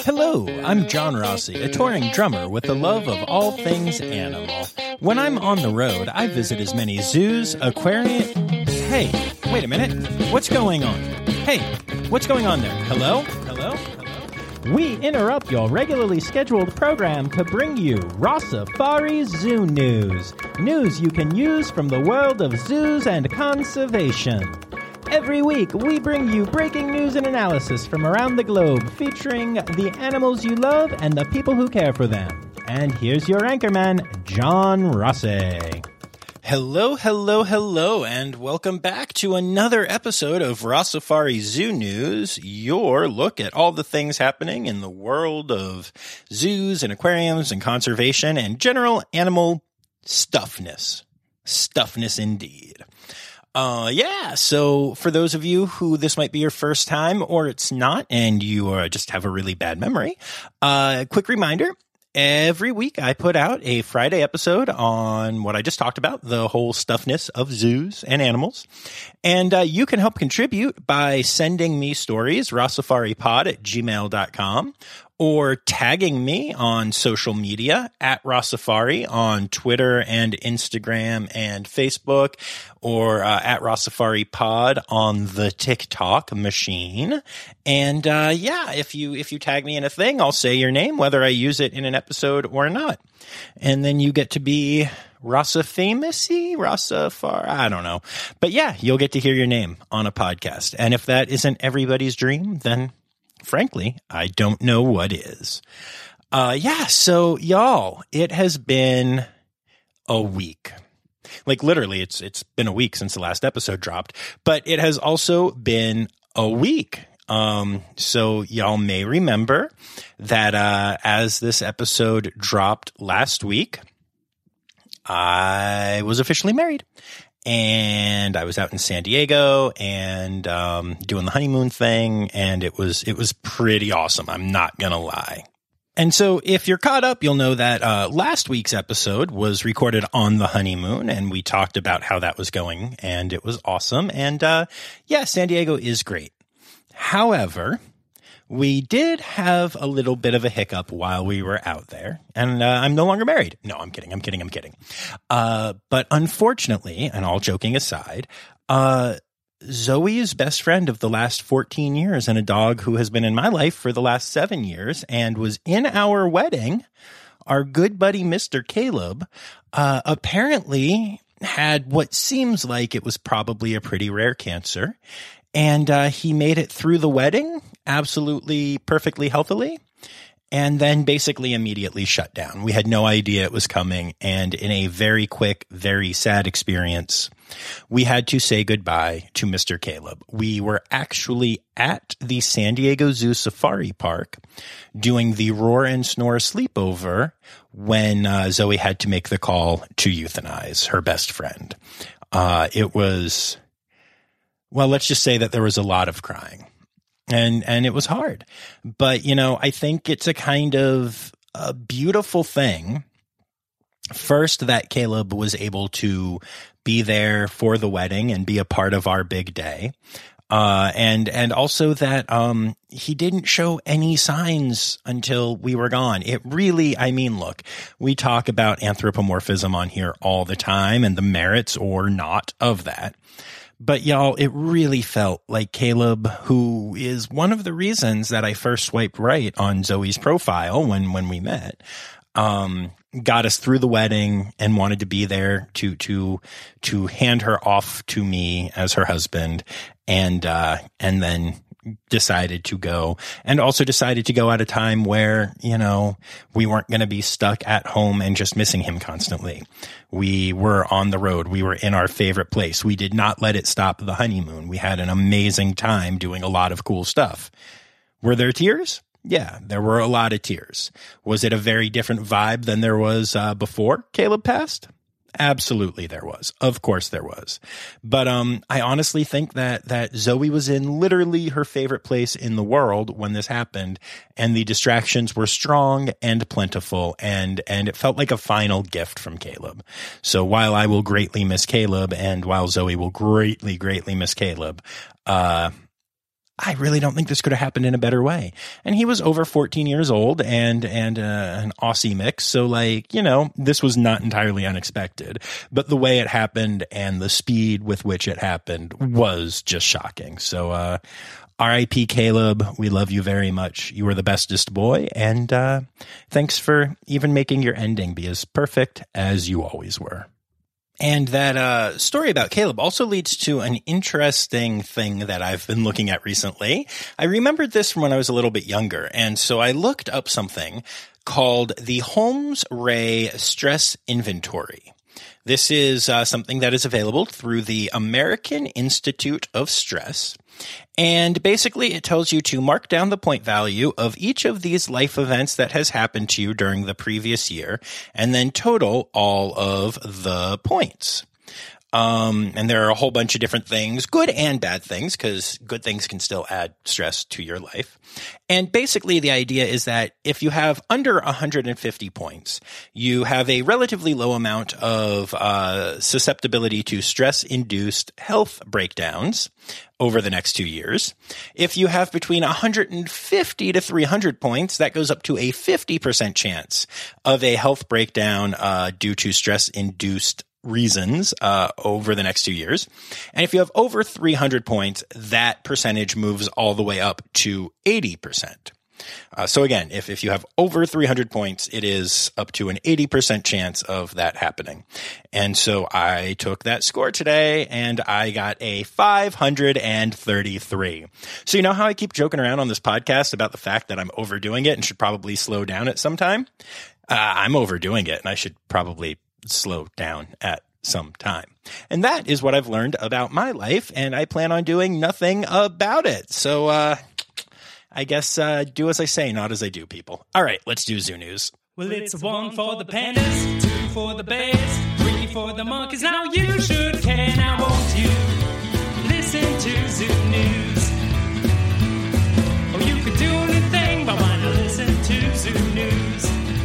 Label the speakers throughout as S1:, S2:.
S1: Hello, I'm John Rossi, a touring drummer with the love of all things animal. When I'm on the road, I visit as many zoos, aquariums... Hey, wait a minute. What's going on? Hey, what's going on there? Hello? Hello? Hello?
S2: We interrupt your regularly scheduled program to bring you Rossafari Zoo News. News you can use from the world of zoos and conservation. Every week, we bring you breaking news and analysis from around the globe, featuring the animals you love and the people who care for them. And here's your anchorman, John Rossi.
S1: Hello, hello, hello, and welcome back to another episode of Rossafari Zoo News, your look at all the things happening in the world of zoos and aquariums and conservation and general animal stuffness. Stuffness indeed. So for those of you who this might be your first time or it's not and you just have a really bad memory, quick reminder, every week I put out a Friday episode on what I just talked about, the whole stuffness of zoos and animals. And you can help contribute by sending me stories, rossafaripod@gmail.com, or tagging me on social media at Rossafari on Twitter and Instagram and Facebook, or at Rossafaripod on the TikTok machine. And if you tag me in a thing, I'll say your name, whether I use it in an episode or not. And then you get to be Rossafar, I don't know. But yeah, you'll get to hear your name on a podcast. And if that isn't everybody's dream, then frankly, I don't know what is. So y'all, it has been a week. Like literally, it's been a week since the last episode dropped, but it has also been a week. So y'all may remember that, as this episode dropped last week, I was officially married. And I was out in San Diego and doing the honeymoon thing, and it was pretty awesome. I'm not gonna lie. And so if you're caught up, you'll know that last week's episode was recorded on the honeymoon, and we talked about how that was going, and it was awesome. And San Diego is great. However, we did have a little bit of a hiccup while we were out there, and I'm no longer married. No, I'm kidding. But unfortunately, and all joking aside, Zoe's best friend of the last 14 years and a dog who has been in my life for the last 7 years and was in our wedding, our good buddy, Mr. Caleb, apparently had what seems like it was probably a pretty rare cancer. And he made it through the wedding absolutely perfectly healthily, and then basically immediately shut down. We had no idea it was coming, and in a very quick, very sad experience, we had to say goodbye to Mr. Caleb. We were actually at the San Diego Zoo Safari Park doing the Roar and Snore sleepover when Zoe had to make the call to euthanize her best friend. It was... Well, let's just say that there was a lot of crying, and it was hard. But, I think it's a kind of a beautiful thing. First, that Caleb was able to be there for the wedding and be a part of our big day. And also that, he didn't show any signs until we were gone. It really, look, we talk about anthropomorphism on here all the time and the merits or not of that. But y'all, it really felt like Caleb, who is one of the reasons that I first swiped right on Zoe's profile when we met, got us through the wedding and wanted to be there to hand her off to me as her husband, and then decided to go, and also decided to go at a time where, we weren't going to be stuck at home and just missing him constantly. We were on the road. We were in our favorite place. We did not let it stop the honeymoon. We had an amazing time doing a lot of cool stuff. Were there tears? Yeah, there were a lot of tears. Was it a very different vibe than there was before Caleb passed? Absolutely there was. Of course there was. But I honestly think that Zoe was in literally her favorite place in the world when this happened, and the distractions were strong and plentiful, and it felt like a final gift from Caleb. So while I will greatly miss Caleb, and while Zoe will greatly, greatly miss Caleb, I really don't think this could have happened in a better way. And he was over 14 years old and an Aussie mix. So like, this was not entirely unexpected, but the way it happened and the speed with which it happened was just shocking. So, R.I.P. Caleb, we love you very much. You were the bestest boy. And, thanks for even making your ending be as perfect as you always were. And that story about Caleb also leads to an interesting thing that I've been looking at recently. I remembered this from when I was a little bit younger, and so I looked up something called the Holmes-Rahe Stress Inventory. This is something that is available through the American Institute of Stress. And basically, it tells you to mark down the point value of each of these life events that has happened to you during the previous year, and then total all of the points. And there are a whole bunch of different things, good and bad things, because good things can still add stress to your life. And basically the idea is that if you have under 150 points, you have a relatively low amount of susceptibility to stress-induced health breakdowns over the next 2 years. If you have between 150 to 300 points, that goes up to a 50% chance of a health breakdown due to stress-induced reasons over the next 2 years. And if you have over 300 points, that percentage moves all the way up to 80%. So again, if you have over 300 points, it is up to an 80% chance of that happening. And so I took that score today and I got a 533. So you know how I keep joking around on this podcast about the fact that I'm overdoing it and should probably slow down at some time? I'm overdoing it and I should probably slow down at some time. And that is what I've learned about my life, and I plan on doing nothing about it. So, I guess do as I say, not as I do, people. All right, let's do Zoo News.
S3: Well, it's 1 for the pandas, 2 for the bears, 3 for the monkeys. Now you should care. Now won't you listen to Zoo News? Or you could do anything but want to listen to Zoo News.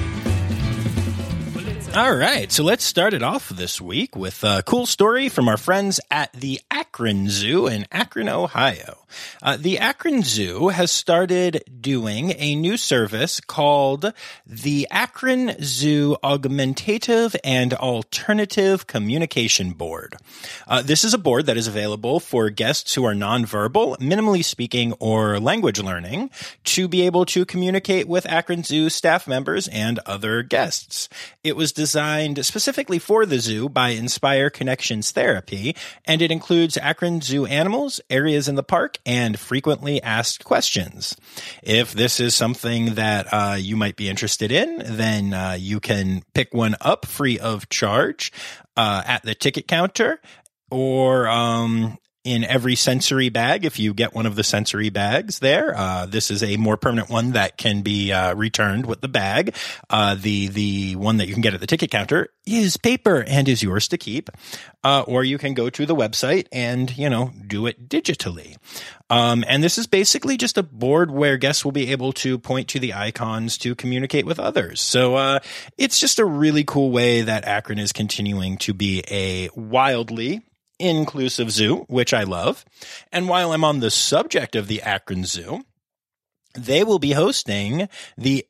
S1: All right, so let's start it off this week with a cool story from our friends at the Akron Zoo in Akron, Ohio. The Akron Zoo has started doing a new service called the Akron Zoo Augmentative and Alternative Communication Board. This is a board that is available for guests who are nonverbal, minimally speaking, or language learning to be able to communicate with Akron Zoo staff members and other guests. It was designed specifically for the zoo by Inspire Connections Therapy, and it includes Akron Zoo animals, areas in the park, and frequently asked questions. If this is something that you might be interested in, then you can pick one up free of charge at the ticket counter, or in every sensory bag if you get one of the sensory bags there. This is a more permanent one that can be returned with the bag. The one that you can get at the ticket counter is paper and is yours to keep. Or you can go to the website and, do it digitally. And this is basically just a board where guests will be able to point to the icons to communicate with others. So it's just a really cool way that Akron is continuing to be a wildly inclusive zoo, which I love. And while I'm on the subject of the Akron Zoo, they will be hosting the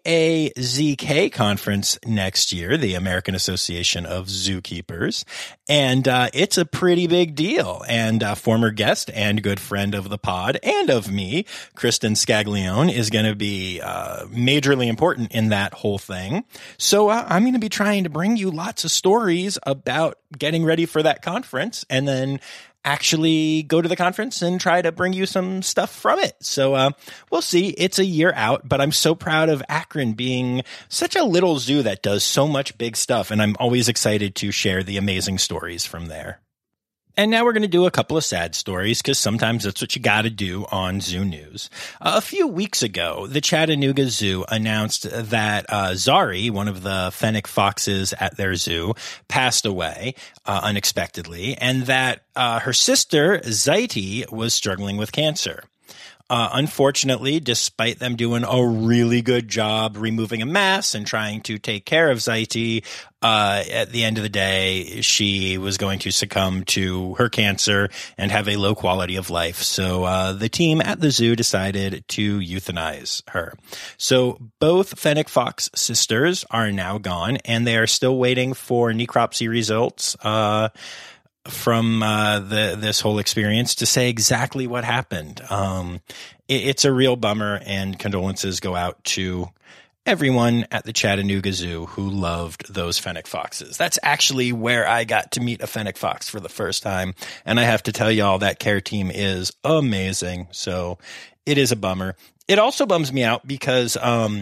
S1: AAZK conference next year, the American Association of Zookeepers. And it's a pretty big deal. And a former guest and good friend of the pod and of me, Kristen Scaglione, is going to be majorly important in that whole thing. So I'm going to be trying to bring you lots of stories about getting ready for that conference and then actually go to the conference and try to bring you some stuff from it. So we'll see. It's a year out, but I'm so proud of Akron being such a little zoo that does so much big stuff, and I'm always excited to share the amazing stories from there. And now we're going to do a couple of sad stories because sometimes that's what you got to do on Zoo News. A few weeks ago, the Chattanooga Zoo announced that Zari, one of the fennec foxes at their zoo, passed away unexpectedly, and that her sister, Zaiti, was struggling with cancer. Unfortunately, despite them doing a really good job removing a mess and trying to take care of Zaiti, at the end of the day, she was going to succumb to her cancer and have a low quality of life. So the team at the zoo decided to euthanize her. So both fennec fox sisters are now gone, and they are still waiting for necropsy results from this whole experience to say exactly what happened. It's a real bummer, and condolences go out to everyone at the Chattanooga Zoo who loved those fennec foxes. That's actually where I got to meet a fennec fox for the first time, and I have to tell y'all that care team is amazing. So it is a bummer. It also bums me out because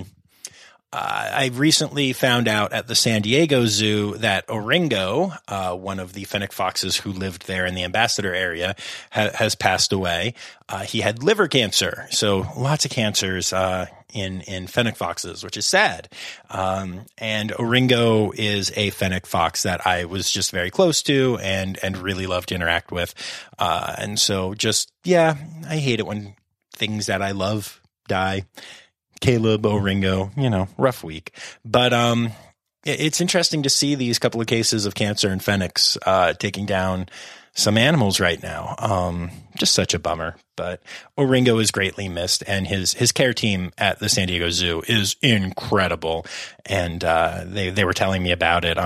S1: I recently found out at the San Diego Zoo that Oringo, one of the fennec foxes who lived there in the Ambassador area, has passed away. He had liver cancer, so lots of cancers in fennec foxes, which is sad. And Oringo is a fennec fox that I was just very close to and really loved to interact with. And so just, yeah, I hate it when things that I love die. Caleb, Oringo, rough week. But it's interesting to see these couple of cases of cancer and fennecs taking down some animals right now. Just such a bummer. But Oringo is greatly missed, and his care team at the San Diego Zoo is incredible. And they were telling me about it.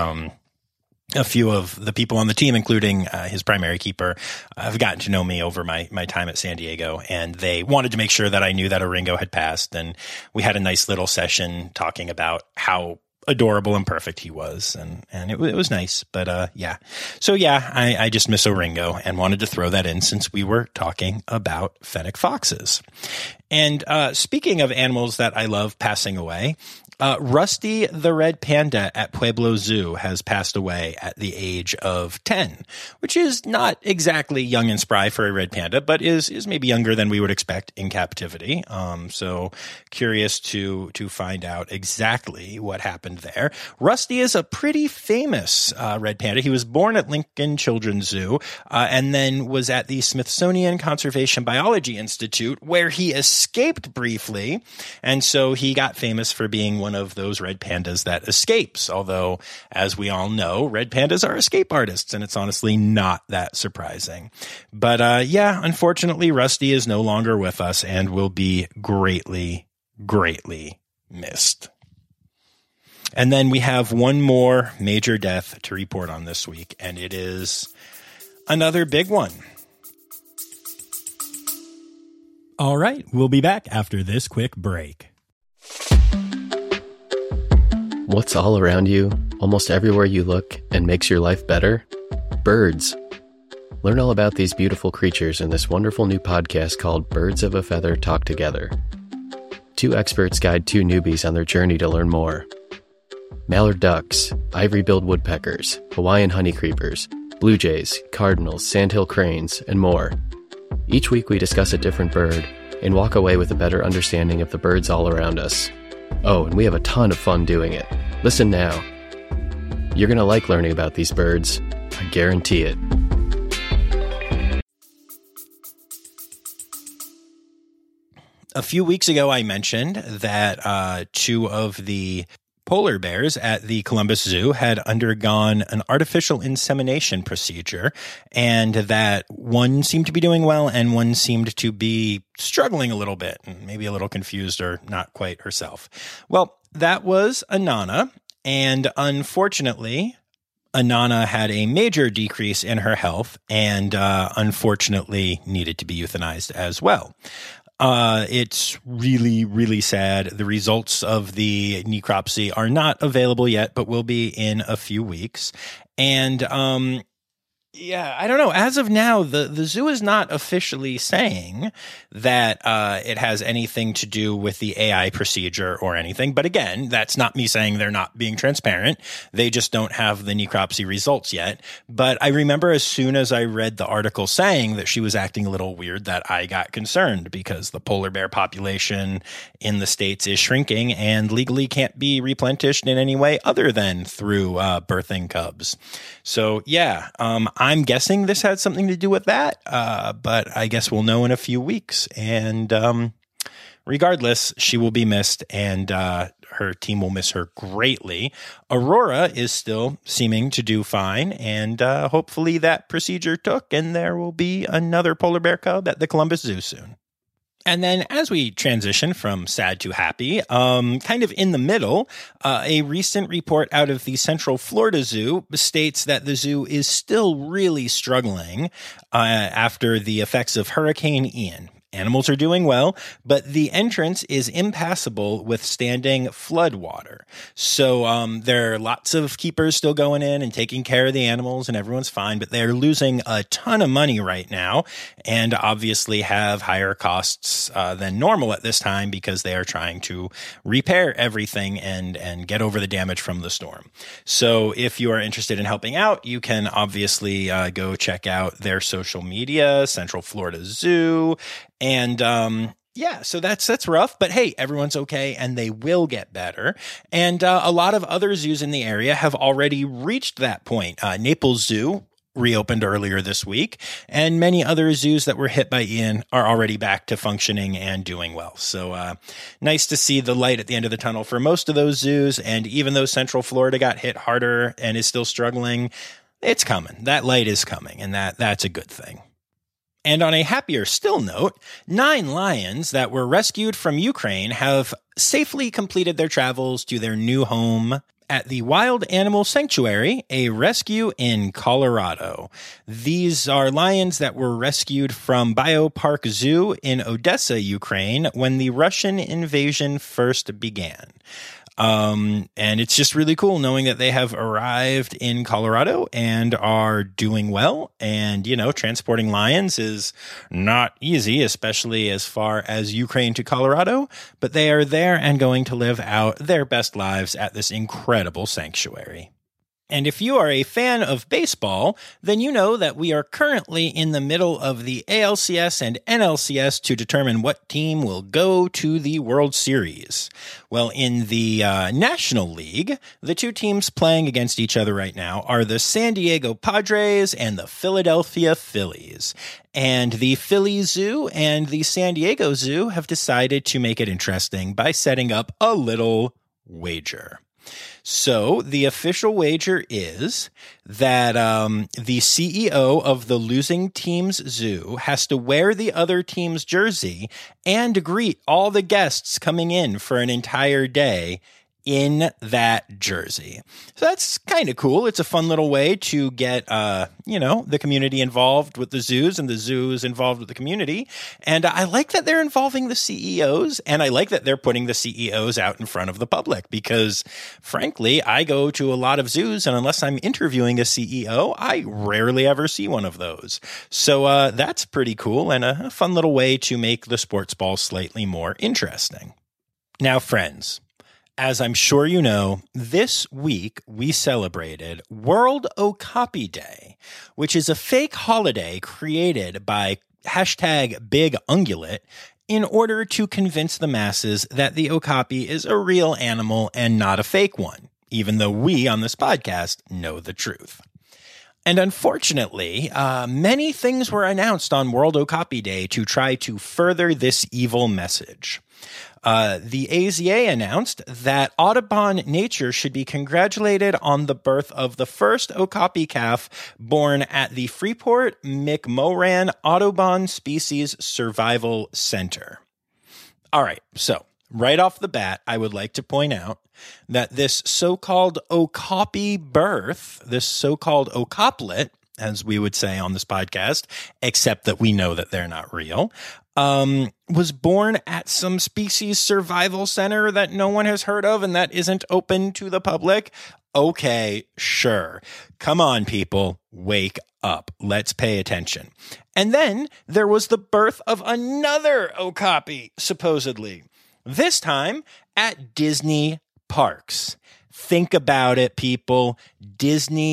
S1: A few of the people on the team, including his primary keeper, have gotten to know me over my time at San Diego, and they wanted to make sure that I knew that Oringo had passed. And we had a nice little session talking about how adorable and perfect he was. And it was nice. But yeah. So yeah, I just miss Oringo and wanted to throw that in since we were talking about fennec foxes. And speaking of animals that I love passing away, Rusty the red panda at Pueblo Zoo has passed away at the age of 10, which is not exactly young and spry for a red panda, but is maybe younger than we would expect in captivity. So curious to find out exactly what happened there. Rusty is a pretty famous red panda. He was born at Lincoln Children's Zoo and then was at the Smithsonian Conservation Biology Institute, where he escaped briefly. And so he got famous for being one of those red pandas that escapes. Although, as we all know, red pandas are escape artists, and it's honestly not that surprising. But yeah, unfortunately, Rusty is no longer with us and will be greatly, greatly missed. And then we have one more major death to report on this week, and it is another big one.
S2: All right, we'll be back after this quick break.
S4: What's all around you, almost everywhere you look, and makes your life better? Birds. Learn all about these beautiful creatures in this wonderful new podcast called Birds of a Feather Talk Together. Two experts guide two newbies on their journey to learn more. Mallard ducks, ivory-billed woodpeckers, Hawaiian honeycreepers, blue jays, cardinals, sandhill cranes, and more. Each week we discuss a different bird and walk away with a better understanding of the birds all around us. Oh, and we have a ton of fun doing it. Listen now. You're going to like learning about these birds. I guarantee it.
S1: A few weeks ago, I mentioned that two of the polar bears at the Columbus Zoo had undergone an artificial insemination procedure, and that one seemed to be doing well and one seemed to be struggling a little bit and maybe a little confused or not quite herself. Well, that was Anana, and unfortunately, Anana had a major decrease in her health and unfortunately needed to be euthanized as well. It's really, really sad. The results of the necropsy are not available yet, but will be in a few weeks. And, yeah, I don't know. As of now, the zoo is not officially saying that it has anything to do with the AI procedure or anything. But again, that's not me saying they're not being transparent. They just don't have the necropsy results yet. But I remember as soon as I read the article saying that she was acting a little weird, that I got concerned because the polar bear population in the States is shrinking and legally can't be replenished in any way other than through birthing cubs. So yeah, I'm guessing this had something to do with that, but I guess we'll know in a few weeks. And regardless, she will be missed, and her team will miss her greatly. Aurora is still seeming to do fine, and hopefully that procedure took, and there will be another polar bear cub at the Columbus Zoo soon. And then as we transition from sad to happy, kind of in the middle, a recent report out of the Central Florida Zoo states that the zoo is still really struggling after the effects of Hurricane Ian. Animals are doing well, but the entrance is impassable with standing flood water. So there are lots of keepers still going in and taking care of the animals, and everyone's fine, but they're losing a ton of money right now and obviously have higher costs than normal at this time because they are trying to repair everything and get over the damage from the storm. So if you are interested in helping out, you can obviously go check out their social media, Central Florida Zoo. And so that's rough, but hey, everyone's okay and they will get better. And a lot of other zoos in the area have already reached that point. Naples Zoo reopened earlier this week, and many other zoos that were hit by Ian are already back to functioning and doing well. So nice to see the light at the end of the tunnel for most of those zoos. And even though Central Florida got hit harder and is still struggling, it's coming. That light is coming, and that's a good thing. And on a happier still note, 9 lions that were rescued from Ukraine have safely completed their travels to their new home at the Wild Animal Sanctuary, a rescue in Colorado. These are lions that were rescued from Biopark Zoo in Odessa, Ukraine, when the Russian invasion first began. And it's just really cool knowing that they have arrived in Colorado and are doing well. And, transporting lions is not easy, especially as far as Ukraine to Colorado, but they are there and going to live out their best lives at this incredible sanctuary. And if you are a fan of baseball, then you know that we are currently in the middle of the ALCS and NLCS to determine what team will go to the World Series. Well, in the National League, the two teams playing against each other right now are the San Diego Padres and the Philadelphia Phillies. And the Philly Zoo and the San Diego Zoo have decided to make it interesting by setting up a little wager. So the official wager is that the CEO of the losing team's zoo has to wear the other team's jersey and greet all the guests coming in for an entire day in that jersey. So that's kind of cool. It's a fun little way to get, the community involved with the zoos and the zoos involved with the community. And I like that they're involving the CEOs, and I like that they're putting the CEOs out in front of the public because, frankly, I go to a lot of zoos, and unless I'm interviewing a CEO, I rarely ever see one of those. So that's pretty cool and a fun little way to make the sports ball slightly more interesting. Now, friends, as I'm sure you know, this week we celebrated World Okapi Day, which is a fake holiday created by #BigUngulate in order to convince the masses that the okapi is a real animal and not a fake one, even though we on this podcast know the truth. And unfortunately, many things were announced on World Okapi Day to try to further this evil message. The AZA announced that Audubon Nature should be congratulated on the birth of the first okapi calf born at the Freeport McMoran Audubon Species Survival Center. All right, so right off the bat, I would like to point out that this so-called okapi birth, this so-called okaplet, as we would say on this podcast, except that we know that they're not real, was born at some species survival center that no one has heard of and that isn't open to the public. Okay, sure. Come on, people. Wake up. Let's pay attention. And then there was the birth of another okapi, supposedly. This time at Disney parks. Think about it, people. Disney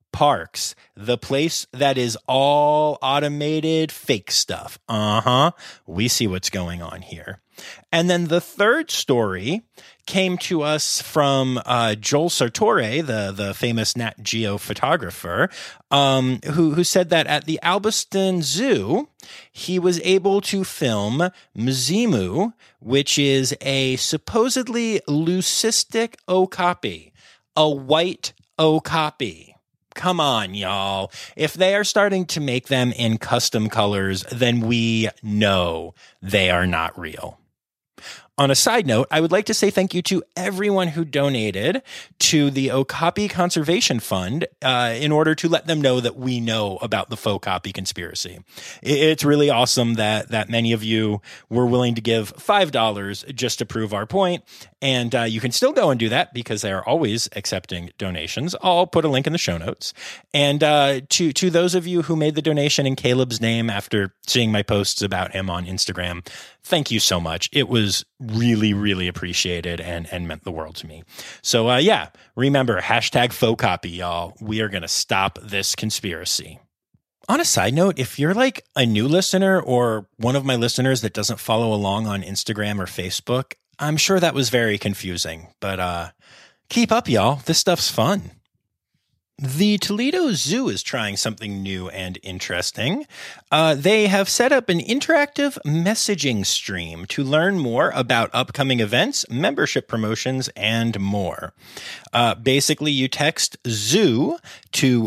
S1: Parks, the place that is all automated fake stuff. We see what's going on here. And then the third story came to us from Joel Sartore, the famous Nat Geo photographer, who said that at the Alveston Zoo, he was able to film Mzimu, which is a supposedly leucistic okapi, a white okapi. Come on, y'all. If they are starting to make them in custom colors, then we know they are not real. On a side note, I would like to say thank you to everyone who donated to the Okapi Conservation Fund in order to let them know that we know about the faux copy conspiracy. It's really awesome that many of you were willing to give $5 just to prove our point. And you can still go and do that because they are always accepting donations. I'll put a link in the show notes. And to those of you who made the donation in Caleb's name after seeing my posts about him on Instagram, thank you so much. It was really, really appreciated and meant the world to me. So remember, hashtag faux copy, y'all. We are going to stop this conspiracy. On a side note, if you're like a new listener or one of my listeners that doesn't follow along on Instagram or Facebook, I'm sure that was very confusing, but keep up, y'all. This stuff's fun. The Toledo Zoo is trying something new and interesting. They have set up an interactive messaging stream to learn more about upcoming events, membership promotions, and more. Basically, you text ZOO to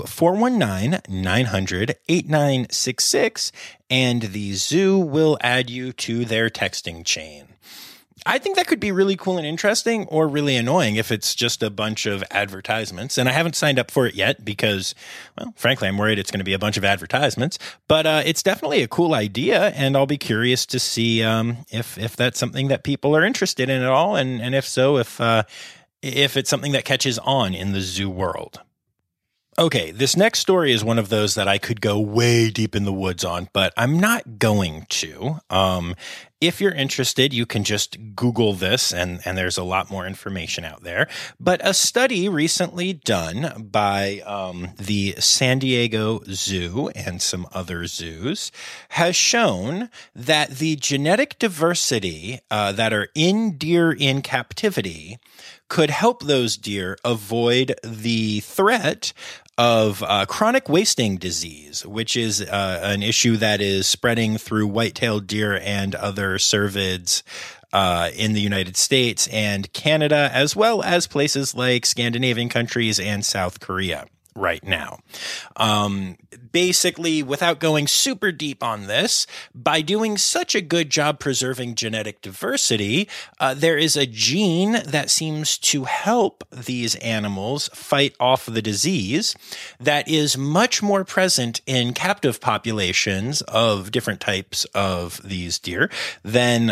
S1: 419-900-8966, and the zoo will add you to their texting chain. I think that could be really cool and interesting, or really annoying if it's just a bunch of advertisements. And I haven't signed up for it yet because, well, frankly, I'm worried it's going to be a bunch of advertisements. But it's definitely a cool idea, and I'll be curious to see if that's something that people are interested in at all, and if so, if it's something that catches on in the zoo world. Okay, this next story is one of those that I could go way deep in the woods on, but I'm not going to. If you're interested, you can just Google this, and there's a lot more information out there. But a study recently done by the San Diego Zoo and some other zoos has shown that the genetic diversity that are in deer in captivity could help those deer avoid the threat of chronic wasting disease, which is an issue that is spreading through white-tailed deer and other cervids in the United States and Canada, as well as places like Scandinavian countries and South Korea right now. Basically, without going super deep on this, by doing such a good job preserving genetic diversity, there is a gene that seems to help these animals fight off the disease that is much more present in captive populations of different types of these deer than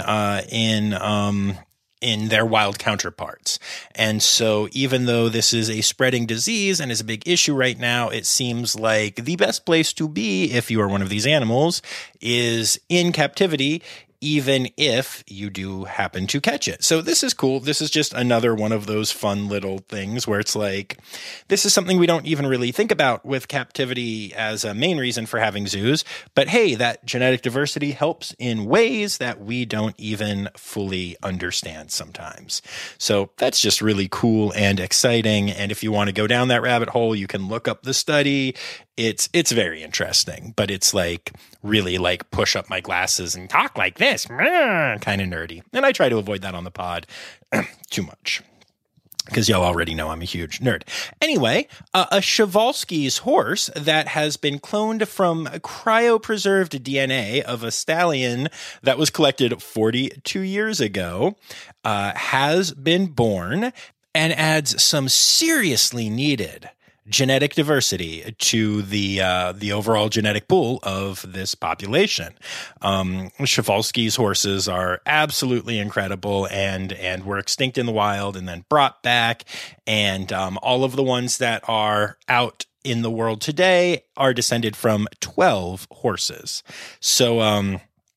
S1: in their wild counterparts. And so even though this is a spreading disease and is a big issue right now, it seems like the best place to be if you are one of these animals is in captivity, even if you do happen to catch it. So this is cool. This is just another one of those fun little things where it's like, this is something we don't even really think about with captivity as a main reason for having zoos. But hey, that genetic diversity helps in ways that we don't even fully understand sometimes. So that's just really cool and exciting. And if you want to go down that rabbit hole, you can look up the study. It's very interesting, but it's like really like push up my glasses and talk like this, kind of nerdy. And I try to avoid that on the pod too much because y'all already know I'm a huge nerd. Anyway, a Przewalski's horse that has been cloned from cryopreserved DNA of a stallion that was collected 42 years ago has been born and adds some seriously needed genetic diversity to the overall genetic pool of this population. Przewalski's horses are absolutely incredible and were extinct in the wild and then brought back. And all of the ones that are out in the world today are descended from 12 horses. So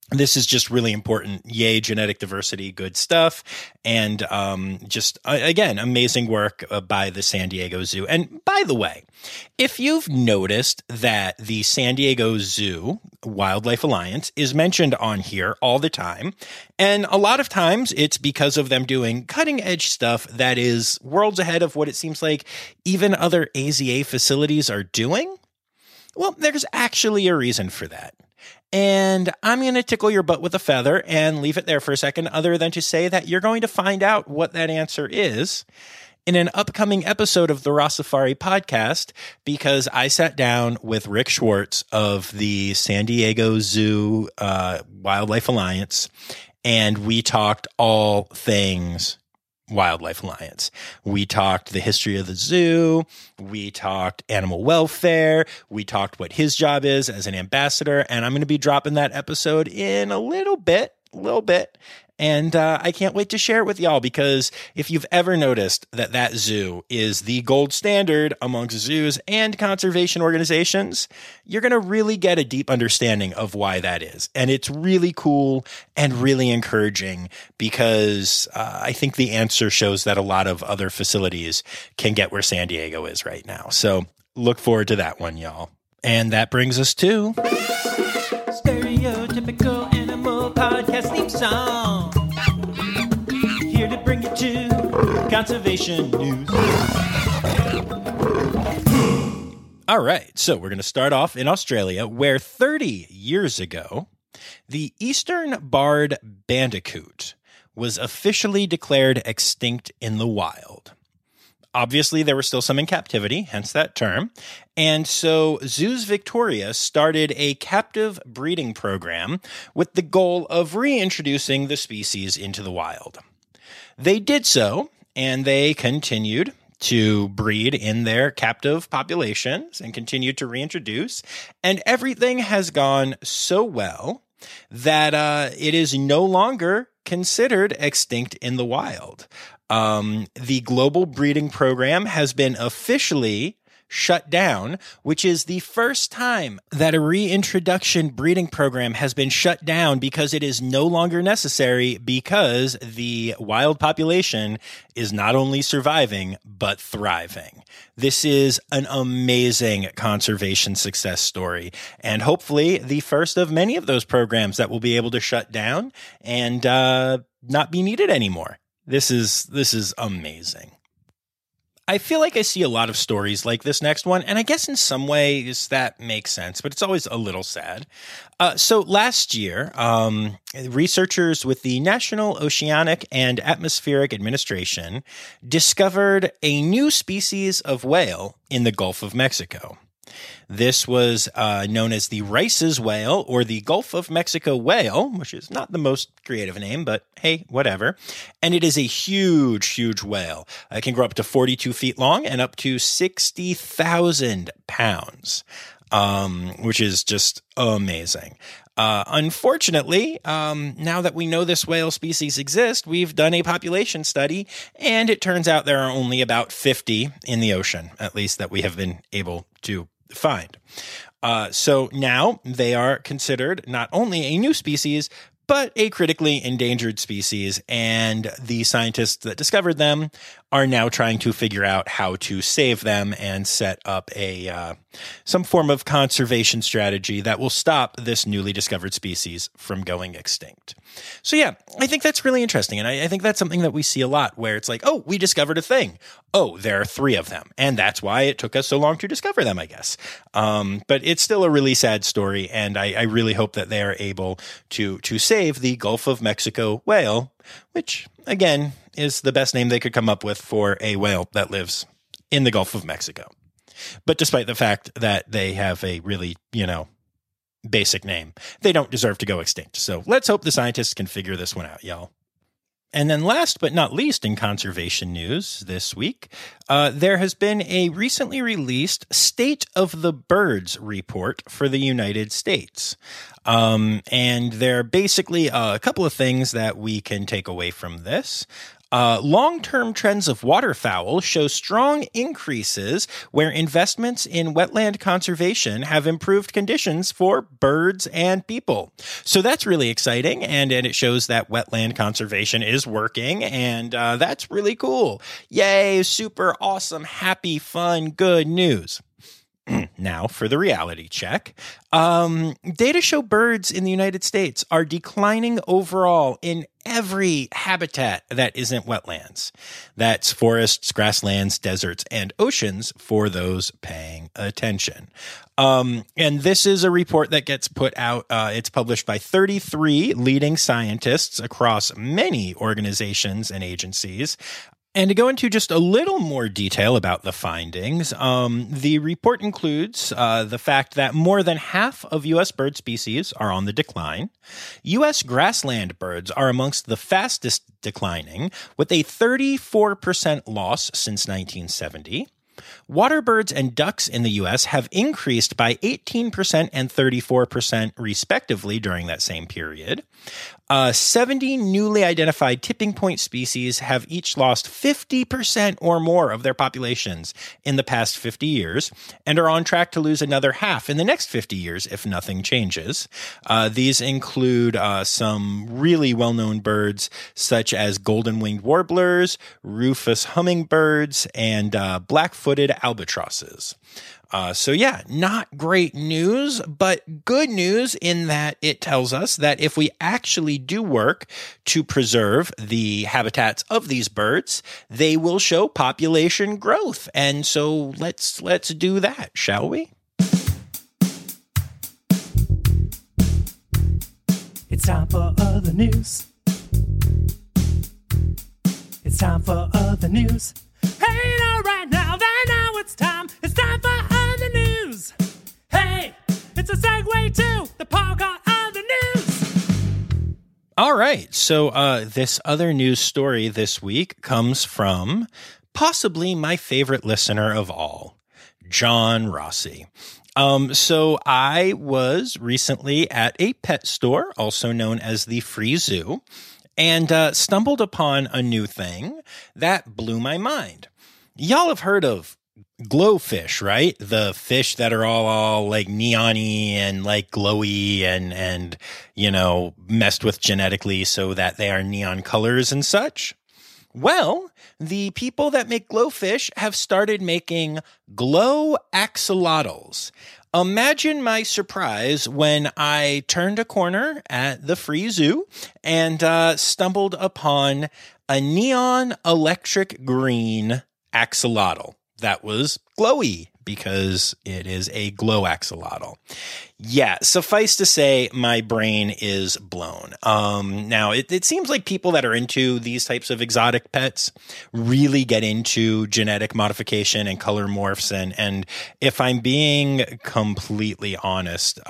S1: This is just really important. Yay, genetic diversity, good stuff. And again, amazing work by the San Diego Zoo. And by the way, if you've noticed that the San Diego Zoo Wildlife Alliance is mentioned on here all the time, and a lot of times it's because of them doing cutting edge stuff that is worlds ahead of what it seems like even other AZA facilities are doing, well, there's actually a reason for that. And I'm going to tickle your butt with a feather and leave it there for a second, other than to say that you're going to find out what that answer is in an upcoming episode of the Ross Safari podcast, because I sat down with Rick Schwartz of the San Diego Zoo Wildlife Alliance, and we talked all things Wildlife Alliance. We talked the history of the zoo. We talked animal welfare. We talked what his job is as an ambassador. And I'm going to be dropping that episode in a little bit. And I can't wait to share it with y'all, because if you've ever noticed that zoo is the gold standard amongst zoos and conservation organizations, you're going to really get a deep understanding of why that is. And it's really cool and really encouraging, because I think the answer shows that a lot of other facilities can get where San Diego is right now. So look forward to that one, y'all. And that brings us to
S2: Stereotypical Animal Podcast theme song. Here to bring you to conservation news.
S1: All right, so we're going to start off in Australia, where 30 years ago, the eastern barred bandicoot was officially declared extinct in the wild. Obviously, there were still some in captivity, hence that term. And so Zoos Victoria started a captive breeding program with the goal of reintroducing the species into the wild. They did so, and they continued to breed in their captive populations and continued to reintroduce. And everything has gone so well that it is no longer considered extinct in the wild. The global breeding program has been officially shut down, which is the first time that a reintroduction breeding program has been shut down because it is no longer necessary, because the wild population is not only surviving, but thriving. This is an amazing conservation success story, and hopefully the first of many of those programs that will be able to shut down and not be needed anymore. This is amazing. I feel like I see a lot of stories like this next one, and I guess in some ways that makes sense, but it's always a little sad. So last year, researchers with the National Oceanic and Atmospheric Administration discovered a new species of whale in the Gulf of Mexico. This was known as the Rice's whale, or the Gulf of Mexico whale, which is not the most creative name, but hey, whatever. And it is a huge, huge whale. It can grow up to 42 feet long and up to 60,000 pounds, which is just amazing. Unfortunately, now that we know this whale species exists, we've done a population study, and it turns out there are only about 50 in the ocean, at least that we have been able to find. So now they are considered not only a new species, but a critically endangered species, and the scientists that discovered them are now trying to figure out how to save them and set up a some form of conservation strategy that will stop this newly discovered species from going extinct. So yeah, I think that's really interesting, and I think that's something that we see a lot, where it's like, oh, we discovered a thing. Oh, there are 3 of them, and that's why it took us so long to discover them, I guess. But it's still a really sad story, and I really hope that they are able to save the Gulf of Mexico whale, which, again, is the best name they could come up with for a whale that lives in the Gulf of Mexico. But despite the fact that they have a really, basic name, they don't deserve to go extinct. So let's hope the scientists can figure this one out, y'all. And then last but not least in conservation news this week, there has been a recently released State of the Birds report for the United States. And there are basically a couple of things that we can take away from this. Long-term trends of waterfowl show strong increases where investments in wetland conservation have improved conditions for birds and people. So that's really exciting, and it shows that wetland conservation is working, and that's really cool. Yay, super awesome, happy, fun, good news. Now for the reality check. Data show birds in the United States are declining overall in every habitat that isn't wetlands. That's forests, grasslands, deserts, and oceans for those paying attention. And this is a report that gets put out. It's published by 33 leading scientists across many organizations and agencies. And to go into just a little more detail about the findings, the report includes the fact that more than half of U.S. bird species are on the decline. U.S. grassland birds are amongst the fastest declining, with a 34% loss since 1970. Water birds and ducks in the U.S. have increased by 18% and 34% respectively during that same period. 70 newly identified tipping point species have each lost 50% or more of their populations in the past 50 years and are on track to lose another half in the next 50 years if nothing changes. These include some really well-known birds such as golden-winged warblers, rufous hummingbirds, and black-footed albatrosses. So yeah, not great news, but good news in that it tells us that if we actually do work to preserve the habitats of these birds, they will show population growth. And so let's do that, shall we?
S3: It's time for other news. It's time for other news. Hey, now, right now, now it's time. It's time for other news. Hey, it's a segue to the part called other news.
S1: All right. So this other news story this week comes from possibly my favorite listener of all, John Rossi. So I was recently at a pet store, also known as the Free Zoo, and stumbled upon a new thing that blew my mind. Y'all have heard of glowfish, right? The fish that are all like neon-y and like glowy and, you know, messed with genetically so that they are neon colors and such. Well, the people that make glowfish have started making glow axolotls. Imagine my surprise when I turned a corner at the Free Zoo and stumbled upon a neon electric green axolotl that was glowy because it is a glow axolotl. Yeah, suffice to say, my brain is blown. Now, it seems like people that are into these types of exotic pets really get into genetic modification and color morphs. And if I'm being completely honest,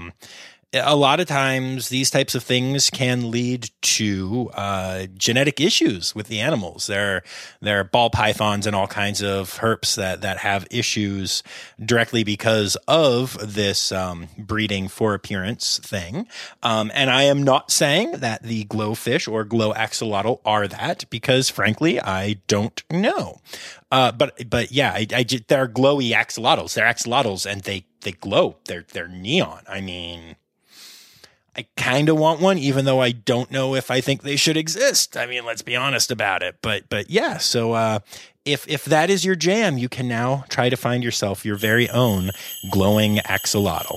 S1: a lot of times these types of things can lead to genetic issues with the animals. There are ball pythons and all kinds of herps that have issues directly because of this breeding for appearance thing. And I am not saying that the glowfish or glow axolotl are that because, frankly, I don't know. But yeah, they're glowy axolotls. They're axolotls and they glow. They're neon. I mean, I kind of want one, even though I don't know if I think they should exist. I mean, let's be honest about it. But yeah, so if that is your jam, you can now try to find yourself your very own glowing axolotl.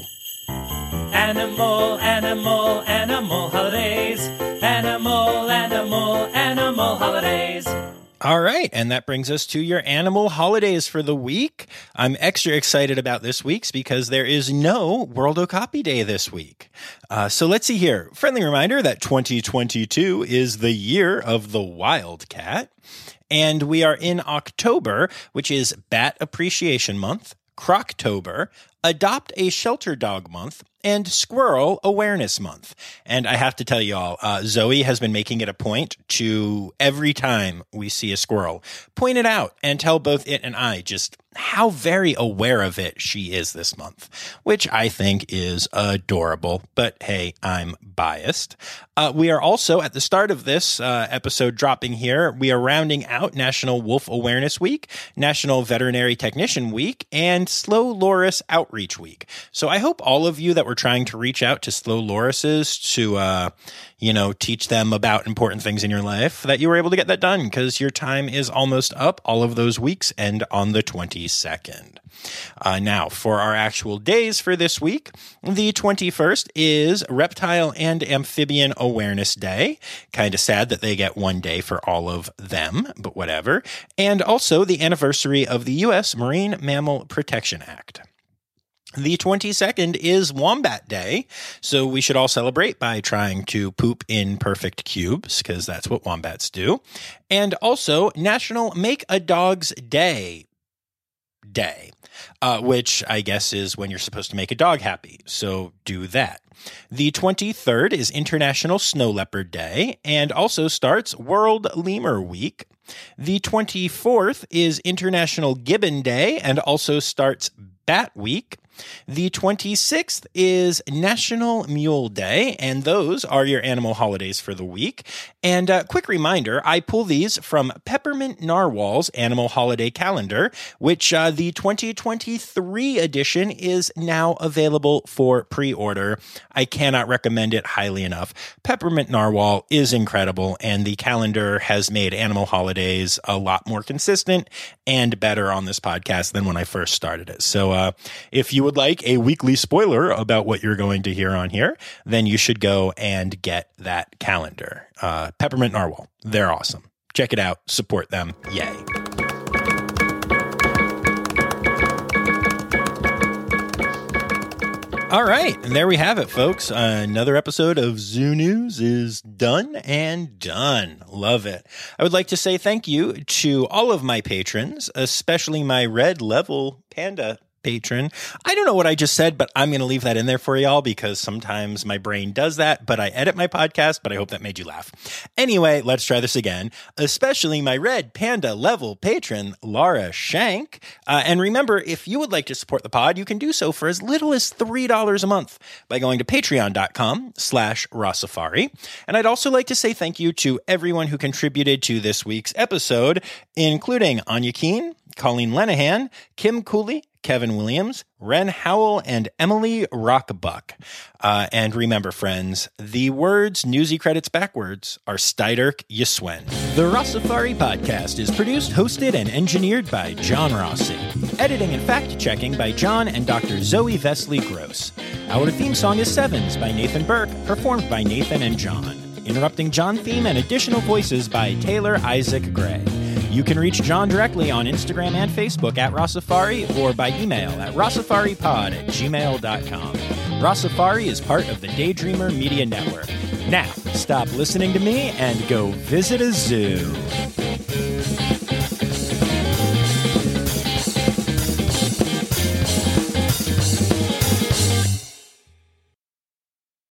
S3: Animal, animal, animal holidays. Animal, animal, animal holidays.
S1: All right, and that brings us to your animal holidays for the week. I'm extra excited about this week's because there is no World Okapi Day this week. So let's see here. Friendly reminder that 2022 is the year of the wildcat, and we are in October, which is Bat Appreciation Month, Croctober, Adopt a Shelter Dog Month, and Squirrel Awareness Month. And I have to tell you all, Zoe has been making it a point to, every time we see a squirrel, point it out and tell both it and I just how very aware of it she is this month, which I think is adorable. But hey, I'm biased. We are also, at the start of this episode dropping here, we are rounding out National Wolf Awareness Week, National Veterinary Technician Week, and Slow Loris Outreach Week. So I hope all of you that were trying to reach out to slow lorises to, teach them about important things in your life, that you were able to get that done, because your time is almost up. All of those weeks end on the 22nd. Now, for our actual days for this week, the 21st is Reptile and Amphibian Awareness Day. Kind of sad that they get one day for all of them, but whatever. And also the anniversary of the U.S. Marine Mammal Protection Act. The 22nd is Wombat Day, so we should all celebrate by trying to poop in perfect cubes, because that's what wombats do. And also National Make a Dog's Day, which I guess is when you're supposed to make a dog happy, so do that. The 23rd is International Snow Leopard Day, and also starts World Lemur Week. The 24th is International Gibbon Day, and also starts Bat Week. The 26th is National Mule Day, and those are your animal holidays for the week. And a quick reminder, I pull these from Peppermint Narwhal's Animal Holiday Calendar, which the 2023 edition is now available for pre-order. I cannot recommend it highly enough. Peppermint Narwhal is incredible, and the calendar has made animal holidays a lot more consistent and better on this podcast than when I first started it. So if you would like a weekly spoiler about what you're going to hear on here, then you should go and get that calendar. Peppermint Narwhal. They're awesome. Check it out. Support them. Yay. All right. And there we have it, folks. Another episode of Zoo News is done and done. Love it. I would like to say thank you to all of my patrons, especially my Red Level Panda patron. I don't know what I just said, but I'm going to leave that in there for y'all because sometimes my brain does that, but I edit my podcast, but I hope that made you laugh. Anyway, let's try this again. Especially my Red Panda level patron, Laura Shank. And remember, if you would like to support the pod, you can do so for as little as $3 a month by going to patreon.com/Rossafari. And I'd also like to say thank you to everyone who contributed to this week's episode, including Anya Keene, Colleen Lenahan, Kim Cooley, Kevin Williams, Ren Howell, and Emily Rockbuck. And remember, friends, the words Newsy credits backwards are Steiderk Yiswen. The Rossafari podcast is produced, hosted, and engineered by John Rossi. Editing and fact-checking by John and Dr. Zoe Vesley Gross. Our theme song is Sevens by Nathan Burke, performed by Nathan and John. Interrupting John theme and additional voices by Taylor Isaac Gray. You can reach John directly on Instagram and Facebook at Rossafari or by email at rossafaripod@gmail.com. Rossafari is part of the Daydreamer Media Network. Now, stop listening to me and go visit a zoo.